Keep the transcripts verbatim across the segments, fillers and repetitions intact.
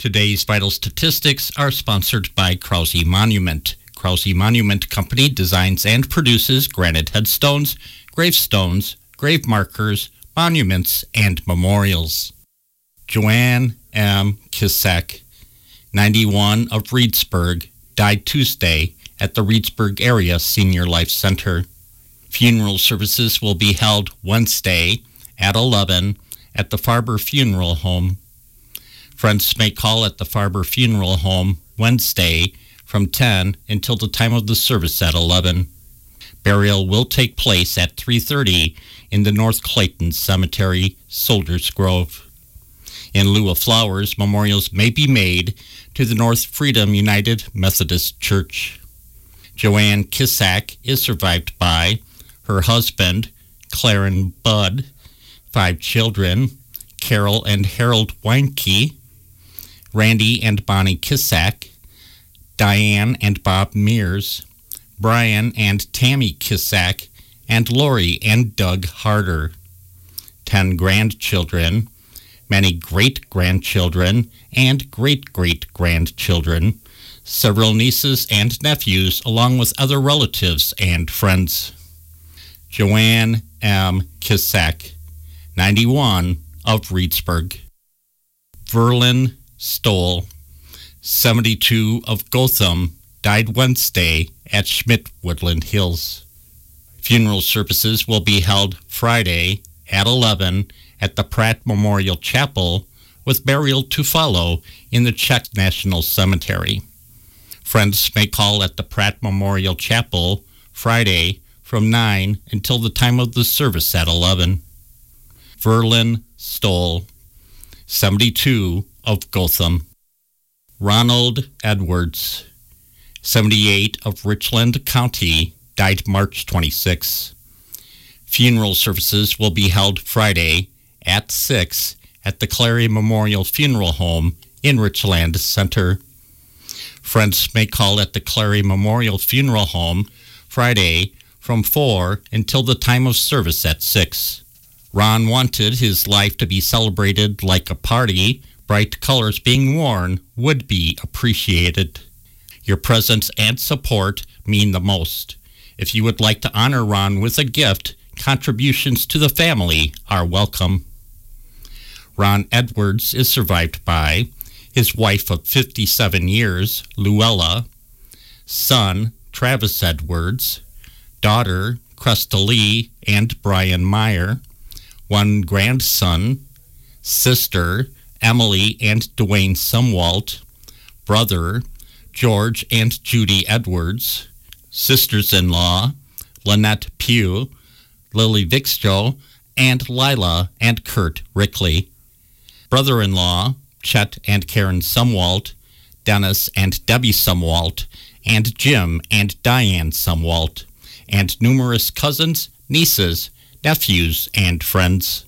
Today's vital statistics are sponsored by Krause Monument. Krause Monument Company designs and produces granite headstones, gravestones, grave markers, monuments, and memorials. Joanne M. Kissack, ninety-one, of Reedsburg, died Tuesday at the Reedsburg Area Senior Life Center. Funeral services will be held Wednesday at eleven at the Farber Funeral Home. Friends may call at the Farber Funeral Home Wednesday from ten until the time of the service at eleven. Burial will take place at three thirty in the North Clayton Cemetery, Soldiers Grove. In lieu of flowers, memorials may be made to the North Freedom United Methodist Church. Joanne Kissack is survived by her husband, Claren Budd, five children, Carol and Harold Weinke, Randy and Bonnie Kissack, Diane and Bob Mears, Brian and Tammy Kissack, and Lori and Doug Harder. Ten grandchildren, many great-grandchildren, and great-great-grandchildren, several nieces and nephews, along with other relatives and friends. Joanne M. Kissack, ninety-one, of Reedsburg. Verlin Stoll, seventy-two, of Gotham, died Wednesday at Schmidt Woodland Hills. Funeral services will be held Friday at eleven at the Pratt Memorial Chapel, with burial to follow in the Czech National Cemetery. Friends may call at the Pratt Memorial Chapel Friday from nine until the time of the service at eleven. Verlin Stoll, seventy-two, of Gotham. Ronald Edwards, seventy-eight, of Richland County, died March twenty-sixth. Funeral services will be held Friday at six at the Clary Memorial Funeral Home in Richland Center. Friends may call at the Clary Memorial Funeral Home Friday from four until the time of service at six. Ron wanted his life to be celebrated like a party. Bright colors being worn would be appreciated. Your presence and support mean the most. If you would like to honor Ron with a gift, contributions to the family are welcome. Ron Edwards is survived by his wife of fifty-seven years, Luella, son, Travis Edwards, daughter, Cresta Lee and Brian Meyer, one grandson, sister, Emily and Dwayne Sumwalt, brother, George and Judy Edwards, sisters-in-law, Lynette Pugh, Lily Vickstro, and Lila and Kurt Rickley, brother-in-law, Chet and Karen Sumwalt, Dennis and Debbie Sumwalt, and Jim and Diane Sumwalt, and numerous cousins, nieces, nephews, and friends.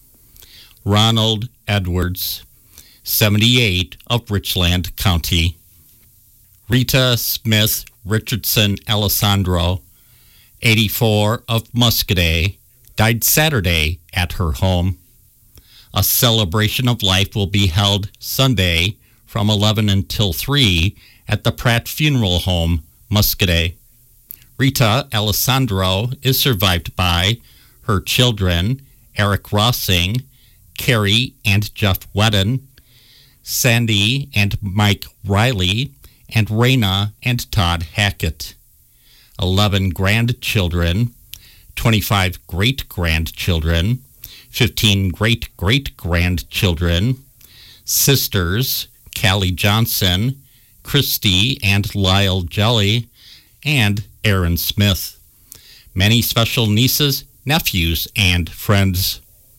Ronald Edwards, seventy-eight, of Richland County. Rita Smith Richardson Alessandro, eighty-four, of Muscadet, died Saturday at her home. A celebration of life will be held Sunday from eleven until three at the Pratt Funeral Home, Muscadet. Rita Alessandro is survived by her children, Eric Rossing, Carrie and Jeff Wedden, Sandy and Mike Riley, and Raina and Todd Hackett. eleven grandchildren, twenty-five great-grandchildren, fifteen great-great-grandchildren, sisters, Callie Johnson, Christy and Lyle Jelly, and Aaron Smith. Many special nieces, nephews, and friends.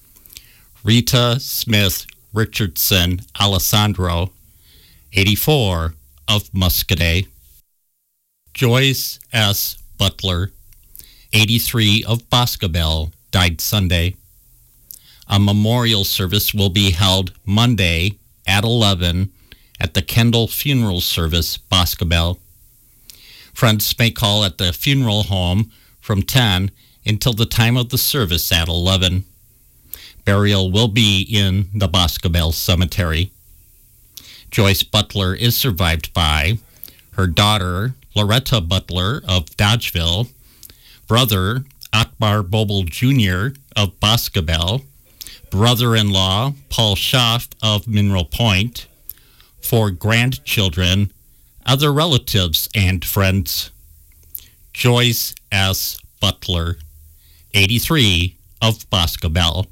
Rita Smith Richardson Alessandro, eighty-four, of Muscadet. Joyce S. Butler, eighty-three, of Boscobel, died Sunday. A memorial service will be held Monday at eleven at the Kendall Funeral Service, Boscobel. Friends may call at the funeral home from ten until the time of the service at eleven. Burial will be in the Boscobel Cemetery. Joyce Butler is survived by her daughter, Loretta Butler of Dodgeville, brother, Akbar Boble Junior of Boscobel, brother-in-law, Paul Schaff of Mineral Point, four grandchildren, other relatives and friends. Joyce S. Butler, eighty-three, of Boscobel.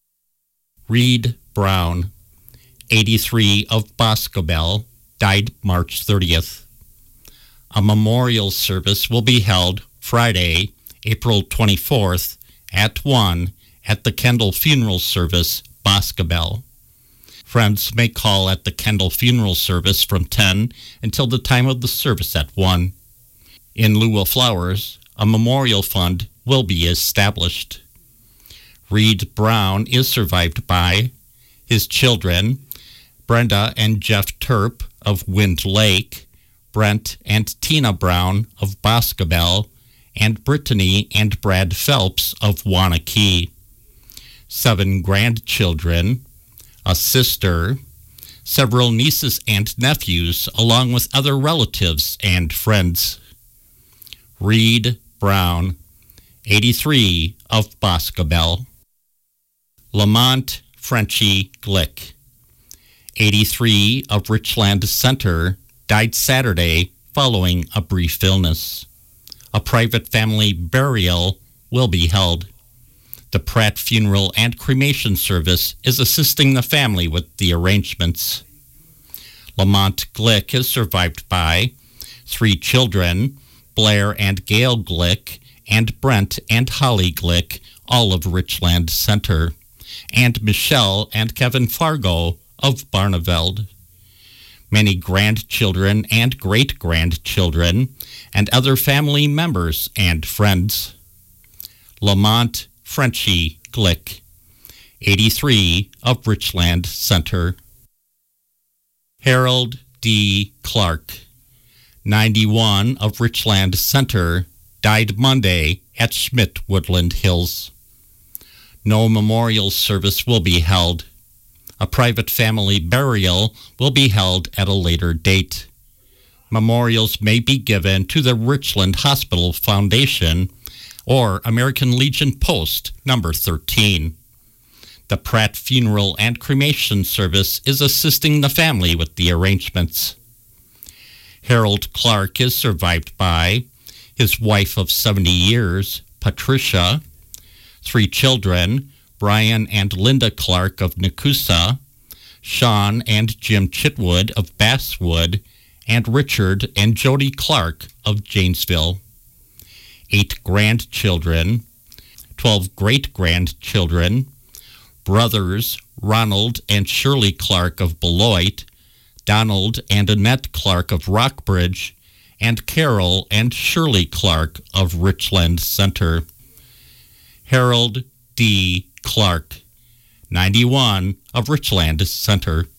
Reed Brown, eighty-three, of Boscobel, died March thirtieth. A memorial service will be held Friday, April twenty-fourth, at one at the Kendall Funeral Service, Boscobel. Friends may call at the Kendall Funeral Service from ten until the time of the service at one. In lieu of flowers, a memorial fund will be established. Reed Brown is survived by his children, Brenda and Jeff Terp of Wind Lake, Brent and Tina Brown of Boscobel, and Brittany and Brad Phelps of Wanakee. Seven grandchildren, a sister, several nieces and nephews, along with other relatives and friends. Reed Brown, eighty-three, of Boscobel. Lamont Frenchie Glick, eighty-three, of Richland Center, died Saturday following a brief illness. A private family burial will be held. The Pratt Funeral and Cremation Service is assisting the family with the arrangements. Lamont Glick is survived by three children, Blair and Gail Glick, and Brent and Holly Glick, all of Richland Center, and Michelle and Kevin Fargo of Barneveld. Many grandchildren and great-grandchildren, and other family members and friends. Lamont Frenchie Glick, eighty-three, of Richland Center. Harold D. Clark, ninety-one, of Richland Center, died Monday at Schmidt Woodland Hills. No memorial service will be held. A private family burial will be held at a later date. Memorials may be given to the Richland Hospital Foundation or American Legion Post number thirteen. The Pratt Funeral and Cremation Service is assisting the family with the arrangements. Harold Clark is survived by his wife of seventy years, Patricia, three children, Brian and Linda Clark of Nakusa, Sean and Jim Chitwood of Basswood, and Richard and Jody Clark of Janesville. Eight grandchildren, twelve great-grandchildren, brothers Ronald and Shirley Clark of Beloit, Donald and Annette Clark of Rockbridge, and Carol and Shirley Clark of Richland Center. Harold D. Clark, ninety-one, of Richland Center.